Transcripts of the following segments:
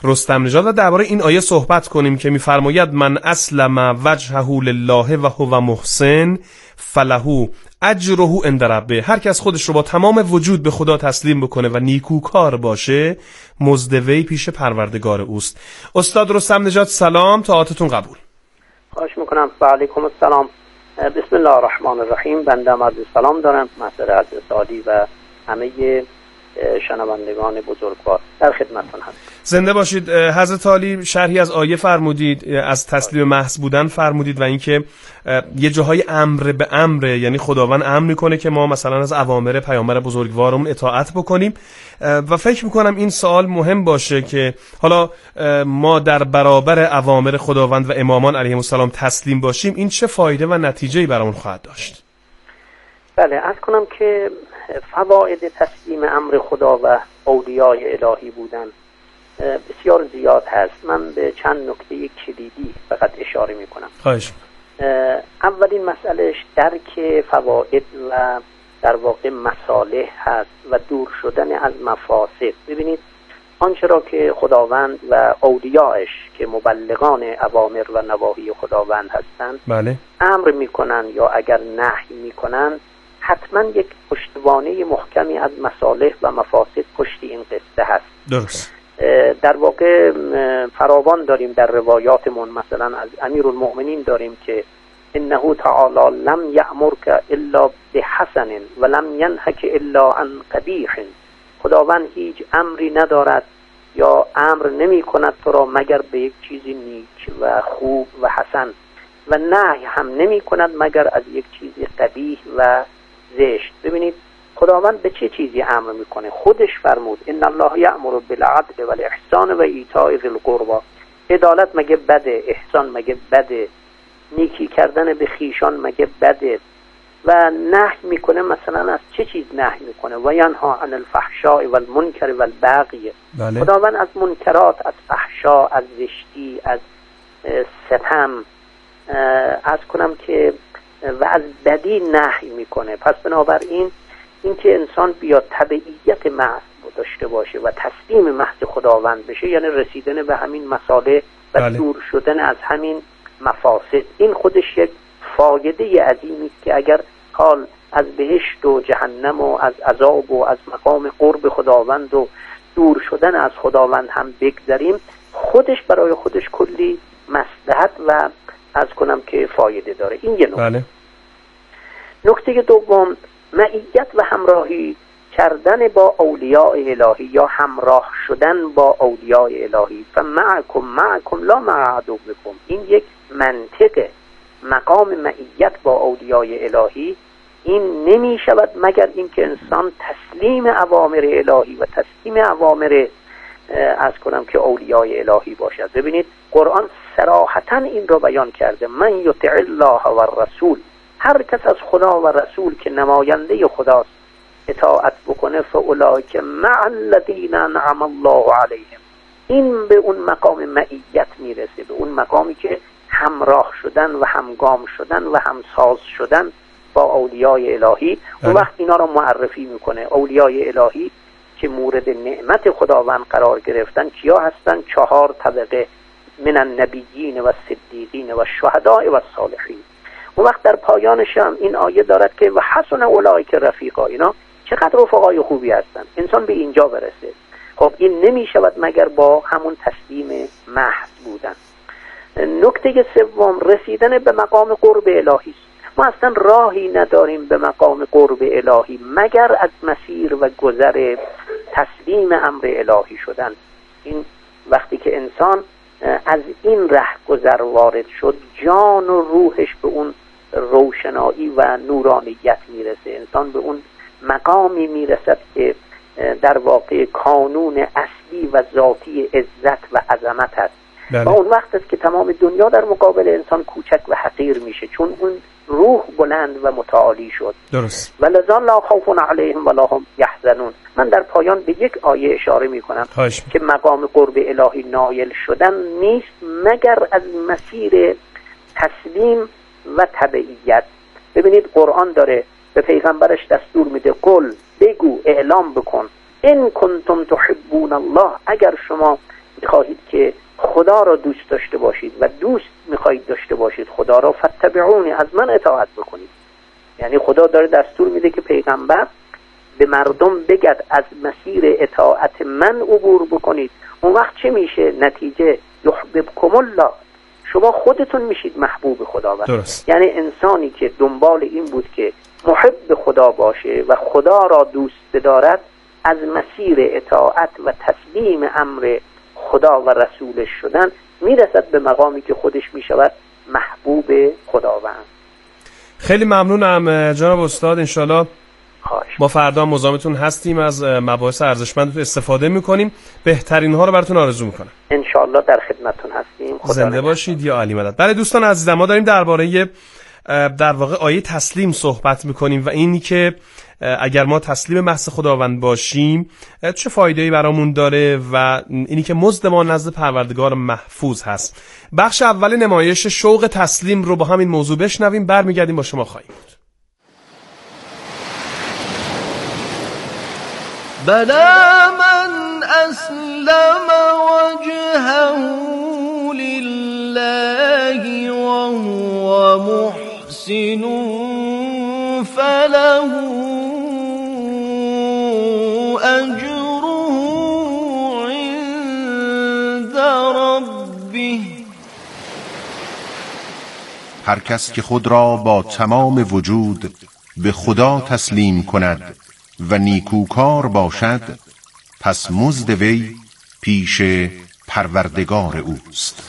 رستم نژاد و درباره این آیه صحبت کنیم که می‌فرماید من اسلم وجهه لله و هو محسن فله اجره عند ربه. هر کس خودش رو با تمام وجود به خدا تسلیم بکنه و نیکوکار باشه، مزد وی پیش پروردگار اوست. استاد رستم نژاد سلام، طاعتتون قبول. خواهش میکنم. و علیکم السلام. بسم الله الرحمن الرحیم. بنده عرض سلام دارم محضر حضرت عالی و همه شنوندگان بزرگوار، در خدمتتون هستم. زنده باشید. حضرت عالی شرحی از آیه فرمودید، از تسلیم محض بودن فرمودید و اینکه یه جاهای امر به امره، یعنی خداوند امر میکنه که ما مثلا از اوامر پیامبر بزرگوارمون اطاعت بکنیم و فکر میکنم این سوال مهم باشه که حالا ما در برابر اوامر خداوند و امامان علیهم السلام تسلیم باشیم، این چه فایده و نتیجه‌ای برامون خواهد داشت؟ بله، عرض کنم که فواید تسلیم امر خدا و اولیای الهی بودن بسیار زیاد هست. من به چند نکته کلیدی فقط اشاره میکنم. خواهش. اولین مسئلهش درک فواید و در واقع مصالح هست و دور شدن از مفاسد. ببینید آنچه را که خداوند و اولیاش که مبلغان اوامر و نواهی خداوند هستند بله، امر میکنن یا اگر نهی میکنن، حتما یک پشتوانه محکمی از مصالح و مفاسد پشت این قصه هست. درست. در واقع فراوان داریم در روایاتمون، مثلا از امیرالمؤمنین داریم که انه تعالی لم یأمرک الا بحسن و لم ینهک الا عن قبیح. خداوند هیچ امری ندارد یا امر نمی کند تو را مگر به یک چیزی نیک و خوب و حسن، و نهی هم نمی کند مگر از یک چیزی قبیح و زشت. ببینید خداوند به چه چیزی امر میکنه؟ خودش فرمود ان الله یأمر بالعدل والاحسان و ایتاء ذی القربى. عدالت مگه بده؟ احسان مگه بده؟ نیکی کردن به خیشان مگه بده؟ و نهی میکنه مثلا از چه چیز نهی میکنه؟ و ینها عن الفحشاء والمنکر والبغی. بله. خداوند از منکرات، از فحشا، از زشتی، از ستم، از کنم که و از بدی نهی میکنه. پس بنابراین اینکه انسان بیاد تبعیت محض داشته باشه و تسلیم محض خداوند بشه، یعنی رسیدن به همین مصالح و بله. دور شدن از همین مفاسد. این خودش یک فایده عظیمی است که اگر حال از بهشت و جهنم و از عذاب و از مقام قرب خداوند و دور شدن از خداوند هم بگذاریم، خودش برای خودش کلی مصلحت و از کنم که فایده داره. این یه نکته. بله. نکته دوم، معیت و همراهی کردن با اولیاء الهی یا همراه شدن با اولیاء الهی. فمعکم لا مع عدوکم. این یک منطقه. مقام معیت با اولیاء الهی این نمی شود مگر اینکه انسان تسلیم اوامر الهی و تسلیم اوامر از کنم که اولیاء الهی باشد. ببینید قرآن صراحتا این رو بیان کرده: من یطع الله و الرسول. هر کس از خدا و رسول که نماینده خداست اطاعت بکنه، فاولئک مع الذین انعم الله علیهم. این به اون مقام معیت میرسه، به اون مقامی که همراه شدن و همگام شدن و همساز شدن با اولیاء الهی. اون وقت اینا رو معرفی میکنه. اولیاء الهی که مورد نعمت خداوند قرار گرفتن کیا هستن؟ 4 طبقه: من النبیین و الصدیقین و الشهداء و الصالحین. اون وقت در پایانش هم این آیه دارد که و حسن اولئک رفیقا. اینا چقدر رفقای خوبی هستن. انسان به اینجا برسه. خب این نمی شود مگر با همون تسلیم محض بودن. نکته سوم، رسیدن به مقام قرب الهی. ما اصلا راهی نداریم به مقام قرب الهی مگر از مسیر و گذر تسلیم امر الهی شدن. این وقتی که انسان از این ره گذر وارد شد، جان و روحش به اون روشنایی و نورانیت میرسه. انسان به اون مقامی میرسد که در واقع کانون اصلی و ذاتی عزت و عظمت است. بله. و اون وقت است که تمام دنیا در مقابل انسان کوچک و حقیر میشه، چون اون روح بلند و متعالی شد. درست. ولذا لا خوف علیهم ولا هم یحزنون. من در پایان به یک آیه اشاره میکنم که مقام قرب الهی نایل شدن نیست مگر از مسیر تسلیم و تبعیت. ببینید قرآن داره به پیغمبرش دستور میده: قل، بگو، اعلام بکن، ان کنتم تحبون الله. اگر شما میخواهید که خدا را دوست داشته باشید و دوست میخواهید داشته باشید خدا را، فاتبعونی، از من اطاعت بکنید. یعنی خدا داره دستور میده که پیغمبر به مردم بگد از مسیر اطاعت من عبور بکنید. اون وقت چه میشه؟ نتیجه یحببکم الله، شما خودتون میشید محبوب خداوند. درست. یعنی انسانی که دنبال این بود که محب خدا باشه و خدا را دوست دارد، از مسیر اطاعت و تسلیم امر خدا و رسولش شدن میرسد به مقامی که خودش میشود محبوب خداوند. خیلی ممنونم جناب استاد. انشالله خواهش. ما فردا مزاحمتون هستیم، از مباحث ارزشمند استفاده میکنیم. بهترین ها رو براتون آرزو میکنم. انشالله در خدمتتون هستیم. زنده باشید یا علی مدد. بله دوستان عزیزم، ما داریم درباره در واقع آیه تسلیم صحبت میکنیم و اینی که اگر ما تسلیم محض خداوند باشیم چه فایده‌ای برامون داره و اینی که مزد ما نزد پروردگار محفوظ هست. بخش اول نمایش شوق تسلیم رو با همین موضوع بشنویم، برمیگردیم با شما خواهیم بود. بلا من اسلم وجهه لله وهو محسن فله اجره عند ربه. هر کس که خود را با تمام وجود به خدا تسلیم کند و نیکوکار باشد، پس مزد وی پیش پروردگار اوست.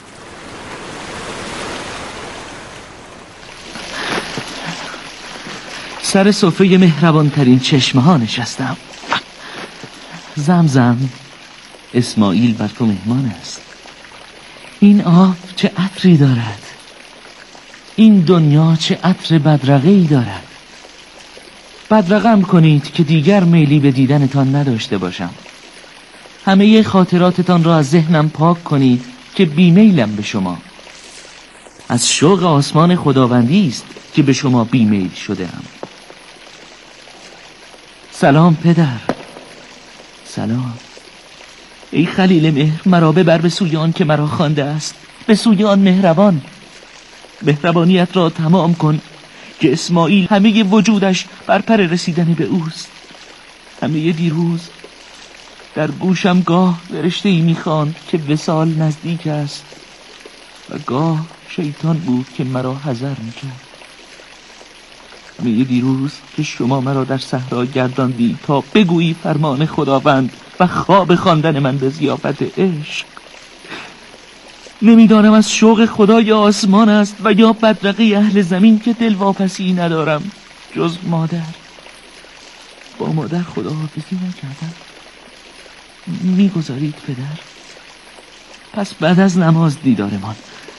سر سفره مهربان ترین چشمه ها نشستم. زمزم، اسماعیل بر تو مهمان است. این آب چه عطری دارد، این دنیا چه عطر بدرقه‌ای دارد. بدرقم کنید که دیگر میلی به دیدنتان نداشته باشم. همه خاطراتتان را از ذهنم پاک کنید که بیمیلم به شما. از شوق آسمان خداوندی است که به شما بیمیل شده‌ام. سلام پدر. سلام. ای خلیل مهر، مرا ببر به سوی آن که مرا خوانده است، به سوی آن مهربان. مهربانیت را تمام کن که اسماعیل همه وجودش بر پر رسیدن به اوست. همه دیروز در گوشم گاه فرشته‌ای می‌خواند که وصال نزدیک است و گاه شیطان بود که مرا حذر می‌کرد. همه دیروز که شما مرا در صحرا گرداندی تا بگویی فرمان خداوند و خواب خواندن من به ضیافت عشق. نمیدانم از شوق خدای آسمان است و یا بدرقه اهل زمین که دلواپسی ندارم جز مادر. با مادر خداحافظی نکردم. میگذارید پدر؟ پس بعد از نماز دیدارمان.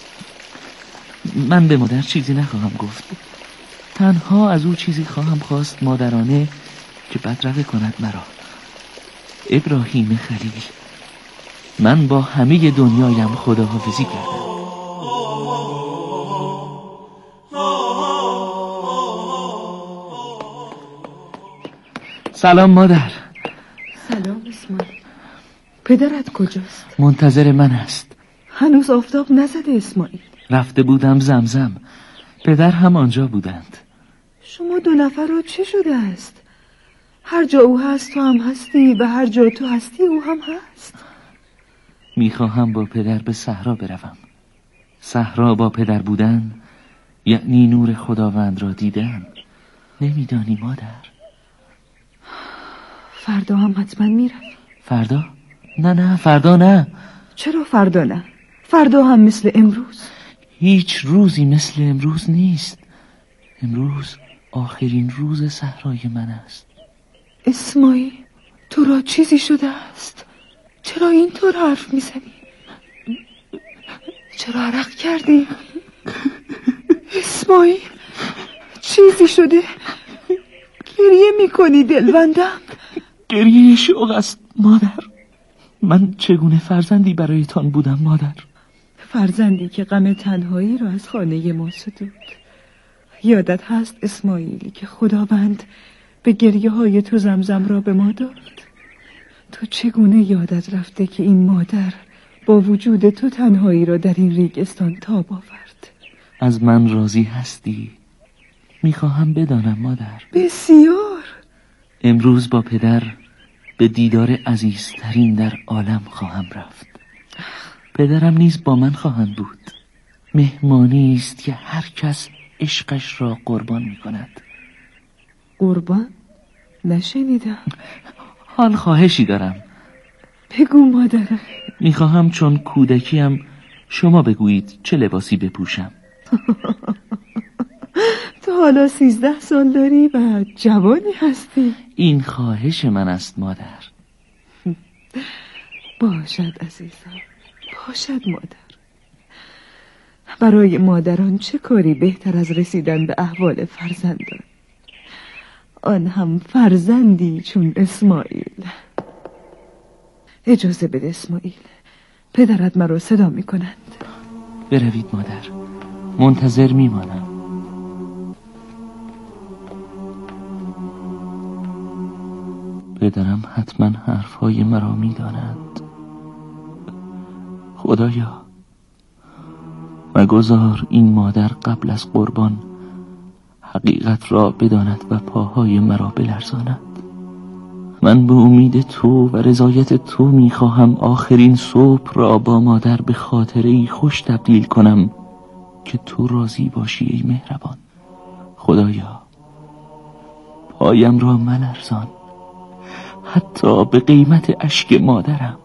من به مادر چیزی نخواهم گفت، تنها از او چیزی خواهم خواست مادرانه که بدرقه کند مرا. ابراهیم خلیل، من با همه دنیایم خداحافظی کردم. سلام مادر. سلام اسماعیل. پدرت کجاست؟ منتظر من است. هنوز آفتاب نزده اسماعیل. رفته بودم زمزم، پدر هم آنجا بودند. شما دو نفر را چه شده است؟ هر جا او هست تو هم هستی و هر جا تو هستی او هم هست. میخواهم با پدر به صحرا بروم. صحرا با پدر بودن یعنی نور خداوند را دیدن. نمیدانی مادر؟ فردا هم حتما میرم. فردا؟ نه فردا نه. چرا فردا نه؟ فردا هم مثل امروز. هیچ روزی مثل امروز نیست. امروز آخرین روز صحرای من است. اسماعیل، تو را چیزی شده است؟ چرا اینطور حرف میزنی؟ چرا عرق کردی؟ اسماعیل، چیزی شده؟ گریه میکنی دلبندم؟ گریه شوق است مادر. من چگونه فرزندی برایتان بودم مادر؟ فرزندی که غم تنهایی را از خانه ما ستود. یادت هست اسماعیلی که خداوند به گریه های تو زمزم را به ما داد؟ تو چگونه یادت رفته که این مادر با وجود تو تنهایی را در این ریگستان تاب آورد. از من راضی هستی؟ میخواهم بدانم مادر. بسیار. امروز با پدر به دیدار عزیزترین در عالم خواهم رفت. پدرم نیز با من خواهند بود. مهمانی است که هر کس عشقش را قربان می کند. قربان؟ نشنیدم. حال خواهشی دارم. بگو مادرم. میخواهم چون کودکیم شما بگویید چه لباسی بپوشم. تو حالا 13 سال داری و جوانی هستی. این خواهش من است مادر. باشد عزیزم، باشد مادر. برای مادران چه کاری بهتر از رسیدن به احوال فرزندان، آن هم فرزندی چون اسماعیل. اجازه بده اسماعیل، پدرت مرا صدا می کنند. بروید مادر، منتظر می مانم. پدرم حتما حرفهای مرا می داند. خدایا مگذار این مادر قبل از قربان حقیقت را بداند و پاهای مرا بلرزاند. من به امید تو و رضایت تو میخواهم آخرین صبح را با مادر به خاطره‌ای خوش تبدیل کنم که تو راضی باشی ای مهربان. خدایا پایم را ملرزان، حتی به قیمت اشک مادرم.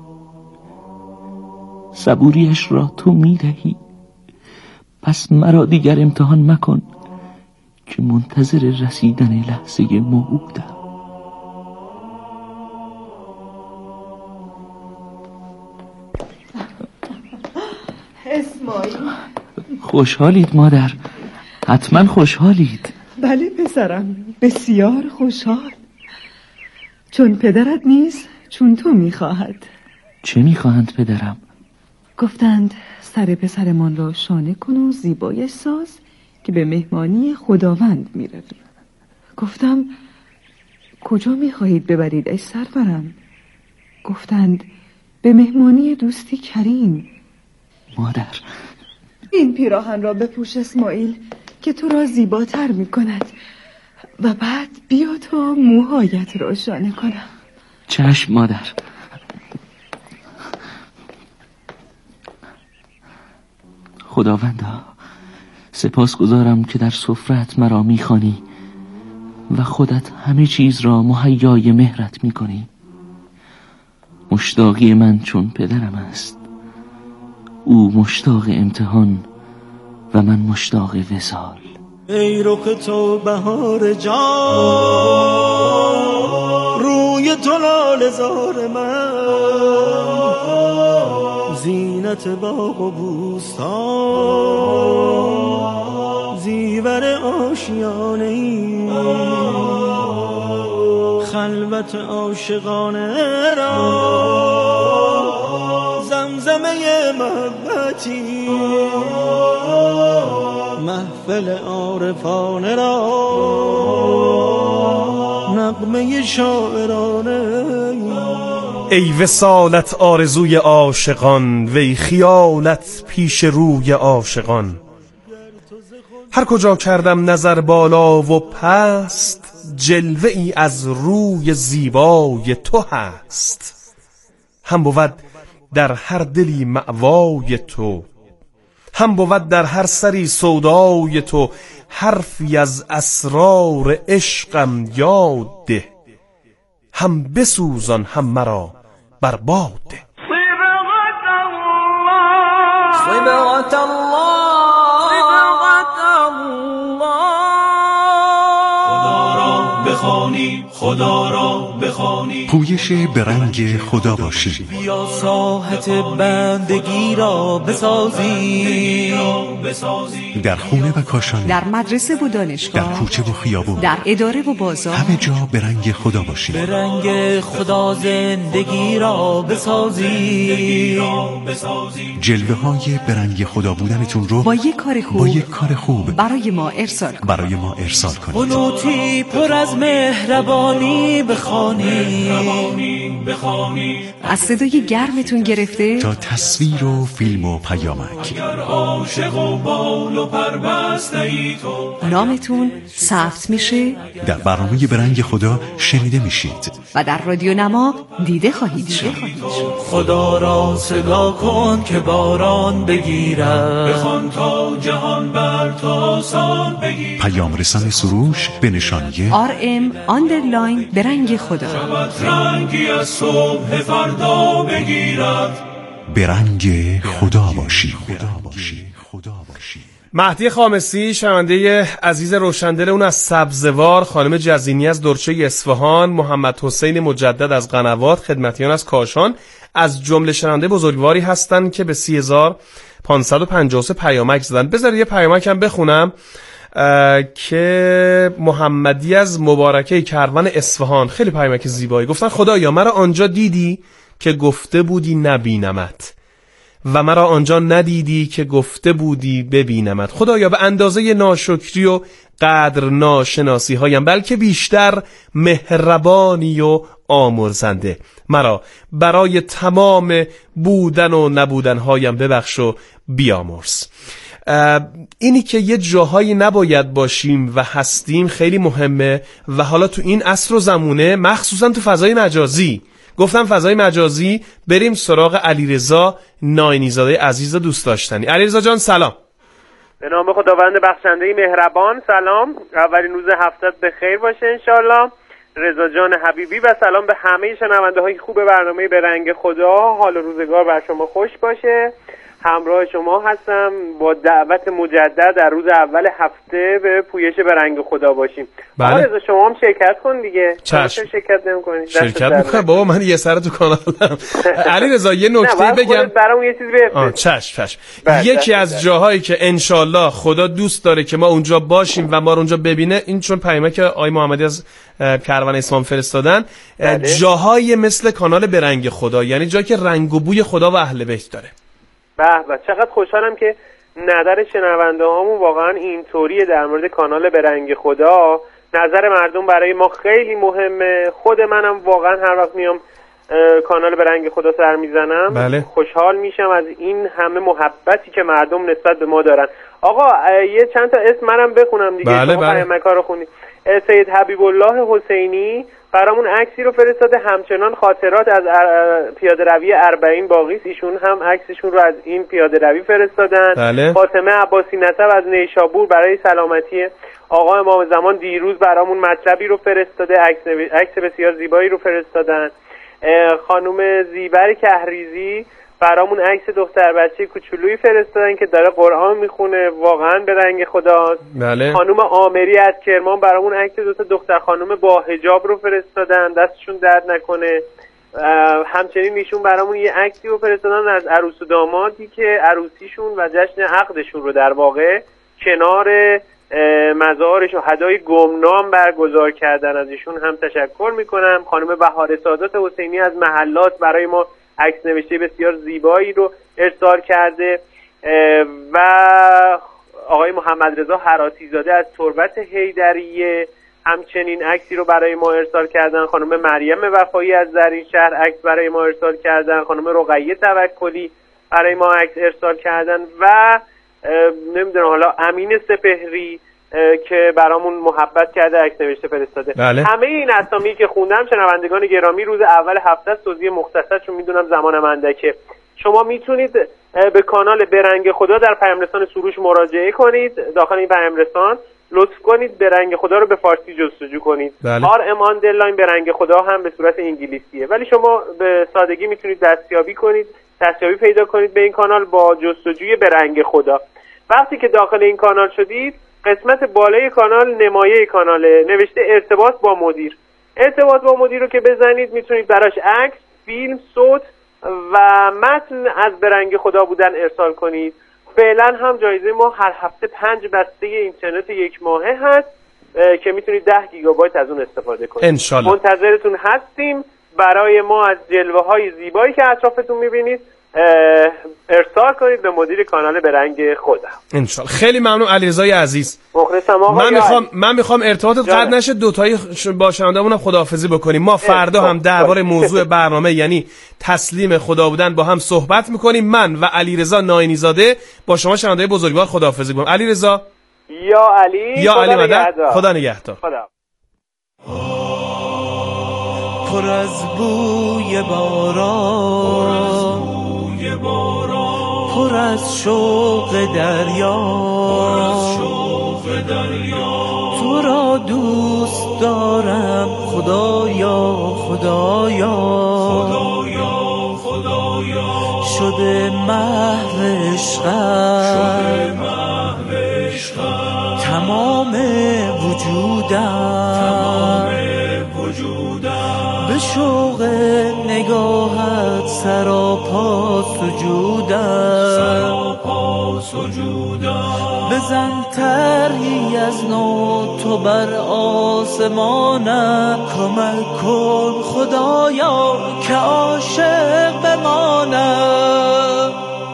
صبوریش را تو میدهی، پس مرا دیگر امتحان مکن که منتظر رسیدن لحظه موعودم. اسماعیل، خوشحالید مادر؟ حتما خوشحالید. بله پسرم، بسیار خوشحال. چون پدرت نیست، چون تو میخواهد. چه میخواهند پدرم؟ گفتند سر پسرمان را شانه کن و زیبایش ساز که به مهمانی خداوند میرویم. گفتم کجا میخواهید ببرید ای سرورم؟ گفتند به مهمانی دوستی کریم. مادر، این پیراهن را بپوش اسماعیل که تو را زیباتر میکند و بعد بیا تا موهایت را شانه کنم. چشم مادر. خداوندا سپاسگزارم که در سفرت مرا میخوانی و خودت همه چیز را مهیای مهرت میکنی. مشتاقی من چون پدرم است، او مشتاق امتحان و من مشتاق وصال. ای رخ تو بهار جان، روی تو لاله زار من، زینت باغ و بوستان، زیور آشیانه ای، خلوت عاشقانه را، زمزمه محبتی، محفل عارفانه را، نغمه شاعرانه. ای وصالت آرزوی عاشقان، وی خیالت پیش روی عاشقان. هر کجا کردم نظر بالا و پست، جلوه ای از روی زیبای تو هست. هم بود در هر دلی مأوای تو، هم بود در هر سری سودای تو. حرفی از اسرار عشقم یاد ده، هم بسوزان هم مرا بر باد ده. صبغت الله خدا را بخوانی، پویش به رنگ خدا باشی. بیا ساحت بندگی را بسازی، در خونه و کاشانه، در مدرسه و دانشگاه، در کوچه و خیابون، در اداره و بازار، همه جا به رنگ خدا باشی. به رنگ خدا زندگی را بسازی، جلوه های به رنگ خدا بودنتون رو با یک کار خوب برای ما ارسال کنید. قنوتی پر از مهربانی بخوانی از صدای گرمتون گرفته تا تصویر و فیلم و پیامک، اگر عاشق و بال و پر بسته ای تو، نامتون ثبت میشه در برنامه به رنگ خدا شنیده میشید و در رادیو نما دیده خواهید شد. خدا را صدا کن که باران بگیرد، بخوان تا جهان بر تو آسان بگیرد. پیام رسان سروش به نشانی RM_ به رنگ خدا. شبت رنگی از صبح فردا بگیرد. به رنگ خدا باشی. مهدی خامسی، شنونده عزیز روشندل اون از سبزوار، خانم جزینی از درچه اصفهان، محمد حسین مجدد از قنوات، خدمتیان از کاشان از جمله شنونده بزرگواری هستن که به 30553 پیامک زدن. بذار یه پیامک هم بخونم که محمدی از مبارکه کروان اصفهان، خیلی پیامک زیبایی، گفتن خدایا مرا آنجا دیدی که گفته بودی نبینمت و مرا آنجا ندیدی که گفته بودی ببینمت. خدایا به اندازه ناشکری و قدر ناشناسی هایم، بلکه بیشتر مهربانی و آمرزنده، مرا برای تمام بودن و نبودن هایم ببخش و بیامرز. اینی که یه جاهایی نباید باشیم و هستیم خیلی مهمه و حالا تو این عصر و زمونه، مخصوصا تو فضای مجازی. گفتم فضای مجازی، بریم سراغ علیرضا ناینی‌زاده عزیز دوست داشتنی. علیرضا جان سلام. به نام خداوند بخشنده مهربان. سلام، اولین روز هفته‌ت به خیر باشه انشالله. رضا جان حبیبی و سلام به همه شنونده های خوب برنامه به رنگ خدا. حال و روزگار بر شما خوش باشه. همراه شما هستم با دعوت مجدد در روز اول هفته به پویش به رنگ خدا باشیم. بله. رضا شما هم شرکت کن دیگه. چشم. شرکت نمی‌کنی؟ شرکت می‌کنم بابا، من یه سر تو کانالم. علیرضا یه نکته بگم. برام یه چیزی بفرست. چشم. یکی از جاهایی که انشالله خدا دوست داره که ما اونجا باشیم و ما رو اونجا ببینه، این چون پیامک آقای محمدی از کروان اسلام فرستادن، جاهای مثل کانال به رنگ خدا، یعنی جایی که رنگ و بوی خدا و اهل بیت داره. به چقدر خوشحالم که نظر شنونده هامون واقعا اینطوریه در مورد کانال به رنگ خدا. نظر مردم برای ما خیلی مهمه. خود منم واقعا هر وقت میام کانال به رنگ خدا سر میزنم، بله. خوشحال میشم از این همه محبتی که مردم نسبت به ما دارن. آقا یه چند تا اسم منم بخونم دیگه. بله، شما پیامک‌ها رو خونید. سید حبیب الله حسینی برامون عکسی رو فرستاده، همچنان خاطرات از پیاده روی 40 باقی، ایشون هم عکسشون رو از این پیاده روی فرستادن. بله. فاطمه عباسی نسب از نیشابور برای سلامتی آقا امام زمان دیروز برامون مطلبی رو فرستاده، عکس بسیار زیبایی رو فرستادن. خانم زیبر کهریزی برامون عکس دختر بچه کوچولویی فرستادن که داره قرآن میخونه، واقعا به رنگ خداست. بله. خانم آمری از کرمان برامون عکس دو دختر خانم با حجاب رو فرستادن، دستشون درد نکنه. همچنین ایشون برامون یه عکسی رو فرستادن از عروس و دامادی که عروسیشون و جشن عقدشون رو در واقع کنار مزار شهدای گمنام برگزار کردن. از ایشون هم تشکر میکنم. خانم بهار سادات حسینی از محلات برای ما عکس نوشته بسیار زیبایی رو ارسال کرده و آقای محمد رضا هراتی زاده از تربت حیدریه همچنین عکسی رو برای ما ارسال کردن. خانم مریم وفایی از زرین شهر عکس برای ما ارسال کردن. خانم رقیه توکلی برای ما عکس ارسال کردن و نمیدونم حالا امین سپهری که برامون محبت کرده عکس نوشته فرستاده. بله. همه این اسامی که خوندم شنوندگان گرامی روز اول هفته است، توضیح مختصر چون میدونم زمانم اندکه. شما میتونید به کانال به رنگ خدا در پیام رسان سروش مراجعه کنید. داخل این پیام رسان لطف کنید به رنگ خدا رو به فارسی جستجو کنید. بله. RM_ به رنگ خدا هم به صورت انگلیسیه، ولی شما به سادگی میتونید دستیابی پیدا کنید به این کانال با جستجوی به رنگ خدا. وقتی که داخل این کانال شدید، قسمت بالای کانال نمایه کاناله، نوشته ارتباط با مدیر. ارتباط با مدیر رو که بزنید میتونید براش عکس، فیلم، صوت و متن از به رنگ خدا بودن ارسال کنید. فعلا هم جایزه ما هر هفته 5 بسته اینترنت 1 ماهه هست که میتونید 10 گیگابایت از اون استفاده کنید. انشالله. منتظرتون هستیم. برای ما از جلوه های زیبایی که اطرافتون میبینید ارسال کنید به مدیر کانال به رنگ خدا. انشالله. خیلی ممنون علیرضای عزیز. مخلصم آقا. من میخوام ارتباطت قطع نشه، دوتایی با شنونده‌مون خداحافظی بکنیم. ما فردا هم درباره موضوع برنامه یعنی تسلیم خدا بودن با هم صحبت میکنیم. من و علیرضا ناینی زاده با شما شنونده بزرگوار خداحافظی می‌کنم. علیرضا یا علی مدد. خدا نگهدار. خدا. پر از بوی باران، پر از شوق دریا، تو را دوست دارم خدایا خدایا، شده محو عشقم تمام وجودم، به شوق نگاهت سراپا سجودم، بزن طرحی از نو تو بر آسمانم، کمک کن خدایا که عاشق بمانم.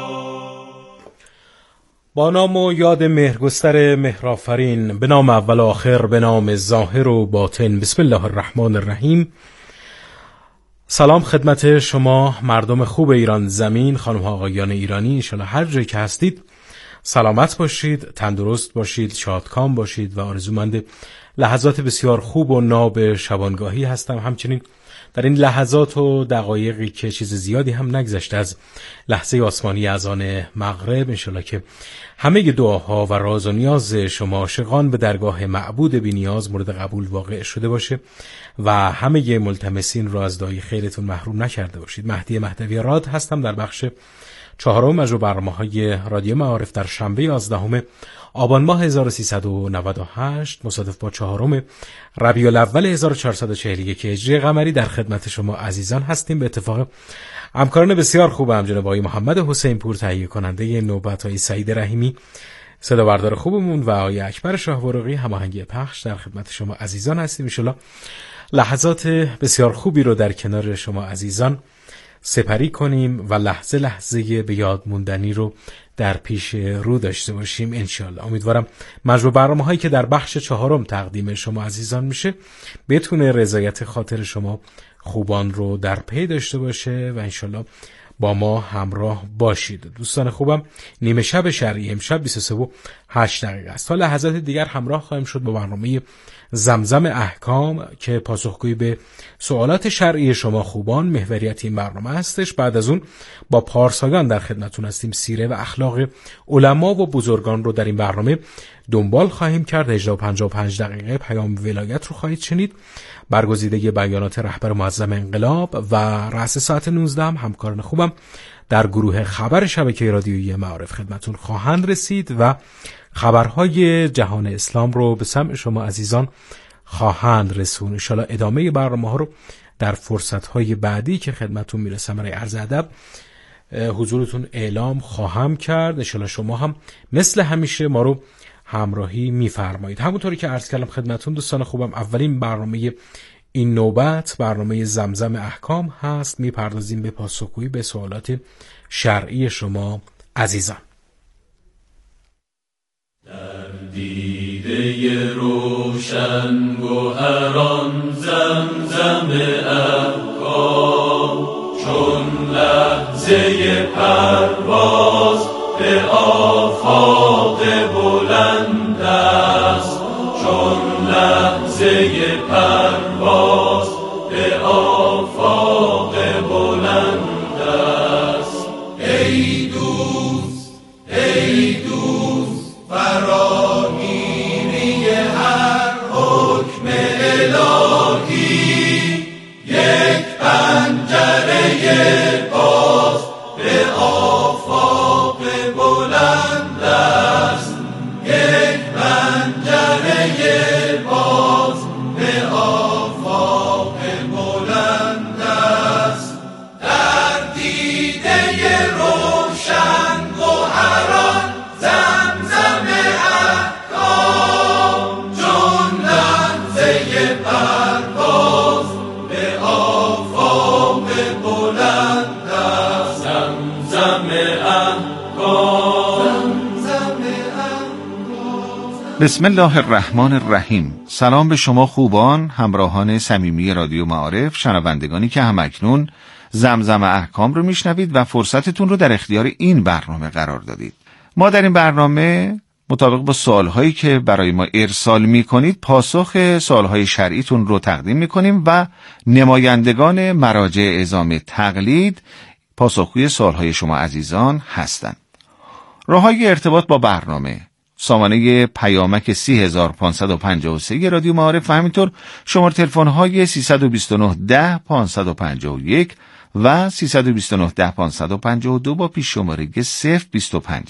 با نام و یاد مهرگستر مهرآفرین، به نام اول و آخر، به نام ظاهر و باطن، بسم الله الرحمن الرحیم. سلام خدمت شما مردم خوب ایران زمین، خانم ها آقایان ایرانی. انشالله هر جایی که هستید سلامت باشید، تندرست باشید، شادکام باشید و آرزومند لحظات بسیار خوب و ناب شبانگاهی هستم. همچنین در این لحظات و دقایقی که چیز زیادی هم نگذشته از لحظه آسمانی اذان مغرب، انشالله که همه دعاها و راز و نیاز شما عاشقان به درگاه معبود بی نیاز مورد قبول واقع شده باشه و همه ملتمسین را از دعای خیرتون محروم نکرده باشید. مهدی مهدوی راد هستم در بخش 4 از برنامه‌های رادیو معارف در شنبه 11 آبان ماه 1398 مصادف با 4 ربیع الاول 1441 هجری قمری در خدمت شما عزیزان هستیم. به اتفاق همکاران بسیار خوبم جناب آقای محمد حسین پور تهیه کننده نوبت‌های سعید رحیمی، صدا بردار خوبمون، و آقای اکبر شاهوارقی هماهنگی پخش در خدمت شما عزیزان هستیم. ان شاءالله لحظات بسیار خوبی رو در کنار شما عزیزان سپری کنیم و لحظه لحظه به یاد موندنی رو در پیش رو داشته باشیم انشالله. امیدوارم مجموع برنامه‌هایی که در بخش 4 تقدیم شما عزیزان میشه بتونه رضایت خاطر شما خوبان رو در پی داشته باشه و انشالله با ما همراه باشید. دوستان خوبم، نیمه شب شرعی امشب 23:08 است. تا لحظات دیگر همراه خواهیم شد با برنامه زمزم احکام که پاسخگویی به سوالات شرعی شما خوبان محوریت این برنامه هستش. بعد از اون با پارسایان در خدمتتون هستیم. سیره و اخلاق علما و بزرگان رو در این برنامه دنبال خواهیم کرد. 18:55 پیام ولایت رو خواهید شنید. برگزیده بیانات رهبر معظم انقلاب و رأس ساعت 19 همکاران خوبم در گروه خبر شبکه رادیویی معارف خدمتتون خواهند رسید و خبرهای جهان اسلام رو به سمع شما عزیزان خواهند رسون. ان شاءالله ادامه برنامه‌ها رو در فرصت‌های بعدی که خدمتتون میرسم برای عرض ادب حضورتون اعلام خواهم کرد. ان شاءالله شما هم مثل همیشه ما رو همراهی می‌فرمایید. همونطوری که عرض کردم خدمتتون دوستان خوبم، اولین برنامه این نوبت برنامه زمزم احکام هست. میپردازیم به پاسخگویی به سوالات شرعی شما عزیزان. در دیده روشن گوهران زمزم احکام، چون لحظه پرواز به آفاق بلند است، چون لحظه پرواز به آفاق بلند است. ای دوست ای دوست فراگیری هر حکم الهی، یک پنجره باز به آفاق بلند است، یک پنجره باز به آفاق بلند است. در دیده روشن گوهران زمزم بسم الله الرحمن الرحیم. سلام به شما خوبان، همراهان صمیمی رادیو معارف، شنوندگانی که همکنون زمزم احکام رو میشنوید و فرصتتون رو در اختیار این برنامه قرار دادید. ما در این برنامه مطابق با سوالهایی که برای ما ارسال میکنید پاسخ سوالهای شرعیتون رو تقدیم میکنیم و نمایندگان مراجع اعزام تقلید پاسخگوی سوالهای شما عزیزان هستند. راههای ارتباط با برنامه: سامانه پیامک 3553 رادیو معارف و همینطور شماره تلفن‌های 329 10 551 و 329 10 552 با پیش شماره 025.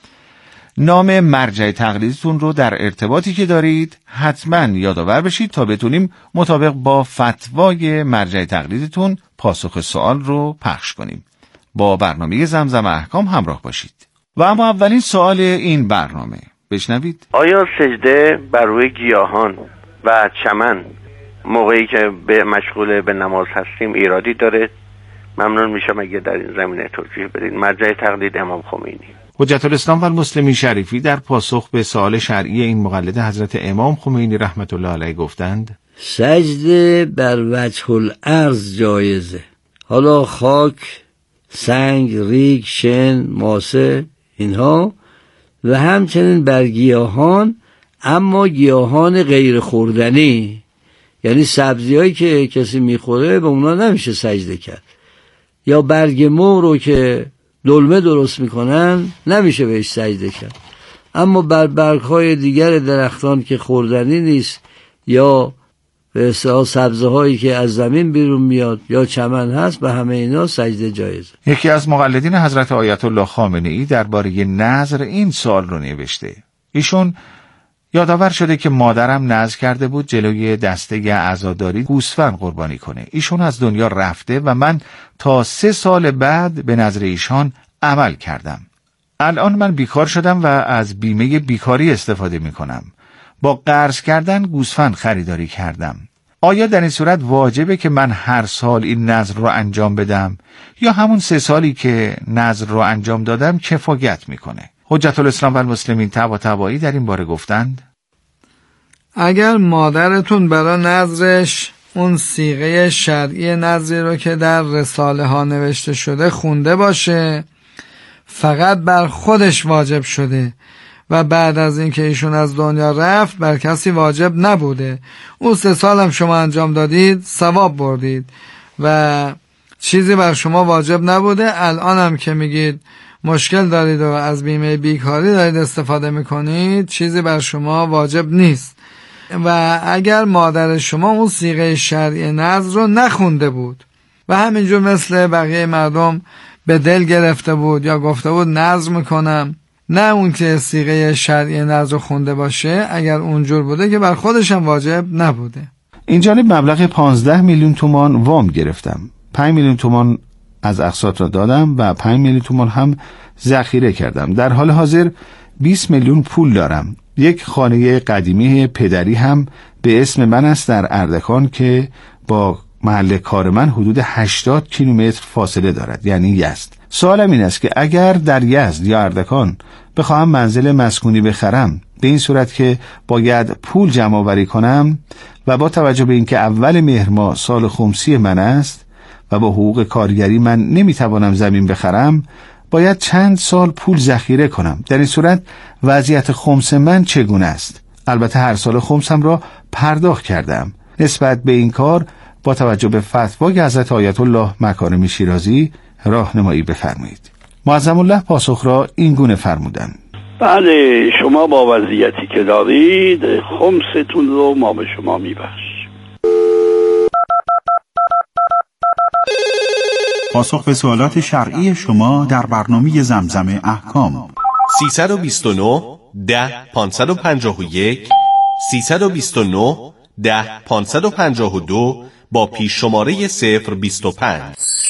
نام مرجع تقلیدتون رو در ارتباطی که دارید حتما یادآور بشید تا بتونیم مطابق با فتوای مرجع تقلیدتون پاسخ سوال رو پخش کنیم. با برنامه زمزم احکام همراه باشید. و اما اولین سوال این برنامه، بشنوید. آیا سجده بر روی گیاهان و چمن موقعی که مشغول به نماز هستیم ایرادی داره؟ ممنون میشم اگه در این زمینه توضیح بدید. مرجع تقلید امام خمینی. حجت الاسلام و المسلمین شریفی در پاسخ به سوال شرعی این مقلد حضرت امام خمینی رحمت الله علیه گفتند: سجده بر وجه الارض جایزه. حالا خاک، سنگ، ریگ، شن، ماسه اینها و همچنین بر گیاهان، اما گیاهان غیر خوردنی، یعنی سبزی هایی که کسی میخوره به اونا نمیشه سجده کرد، یا برگ مو رو که دلمه درست میکنن نمیشه بهش سجده کرد. اما بر برگ های دیگر درختان که خوردنی نیست یا به اصطلاح سبزه هایی که از زمین بیرون میاد یا چمن هست، به همه اینا سجده جایزه. یکی از مقلدین حضرت آیت الله خامنه ای درباره نذر این سوال رو نوشته. ایشون یادآور شده که مادرم نذر کرده بود جلوی دسته عزاداری گوسفند قربانی کنه. ایشون از دنیا رفته و من تا 3 سال بعد به نذر ایشان عمل کردم. الان من بیکار شدم و از بیمه بیکاری استفاده می کنم. با قرض کردن گوسفند خریداری کردم. آیا در این صورت واجبه که من هر سال این نذر رو انجام بدم یا همون 3 سالی که نذر رو انجام دادم کفایت میکنه؟ حجت الاسلام و المسلمین طباطبایی در این باره گفتند: اگر مادرتون برای نذرش اون صیغه شرعی نذری رو که در رساله ها نوشته شده خونده باشه، فقط بر خودش واجب شده و بعد از اینکه ایشون از دنیا رفت بر کسی واجب نبوده. اون 3 سال هم شما انجام دادید، ثواب بردید و چیزی بر شما واجب نبوده. الان هم که میگید مشکل دارید و از بیمه بیکاری دارید استفاده میکنید، چیزی بر شما واجب نیست. و اگر مادر شما اون صیغه شرعی نذر رو نخونده بود و همینجور مثل بقیه مردم به دل گرفته بود یا گفته بود نذر میکنم، نه اون که صیغه شرعی نذر رو خونده باشه، اگر اونجور بوده که بر خودش هم واجب نبوده. این جانب مبلغ 15 میلیون تومان وام گرفتم. 5 میلیون تومان از اقساط را دادم و 5 میلیون تومان هم ذخیره کردم. در حال حاضر 20 میلیون پول دارم. یک خانه قدیمی پدری هم به اسم من است در اردکان که با محل کار من حدود 80 کیلومتر فاصله دارد، یعنی یزد. سوالم این است که اگر در یزد یا اردکان بخواهم منزل مسکونی بخرم، به این صورت که باید پول جمع آوری کنم و با توجه به اینکه اول مهر ماه سال خمسی من است و با حقوق کارگری من نمیتوانم زمین بخرم، باید چند سال پول ذخیره کنم. در این صورت وضعیت خمس من چگونه است؟ البته هر سال خمسم را پرداخت کردم. نسبت به این کار با توجه به فتوای حضرت آیت الله مکارمی شیرازی راهنمایی بفرمایید. معظم الله پاسخ را این گونه فرمودند: بله، شما با وضعیتی که دارید خمستون رو ما به شما میبخش. پاسخ به سوالات شرعی شما در برنامه زمزم احکام. 329 10 551 329 10 552 با پیش شماره 025.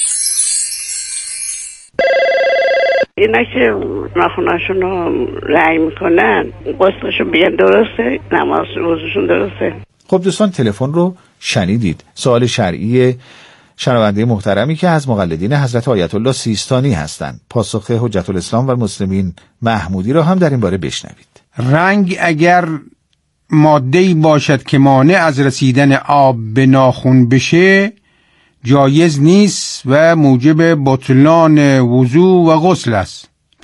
اینا که ناخوناشون رو رنگ میکنن قسطشون بیان درسته، نماز روزشون درسته. خب دوستان، تلفن رو شنیدید. سوال شرعی شنونده محترمی که از مقلدین حضرت آیت الله سیستانی هستند. پاسخ حجت الاسلام و المسلمین محمودی را هم در این باره بشنوید. رنگ اگر ماده‌ای باشد که مانع از رسیدن آب به ناخن بشه جایز نیست و موجب بطلان وضو و غسل است.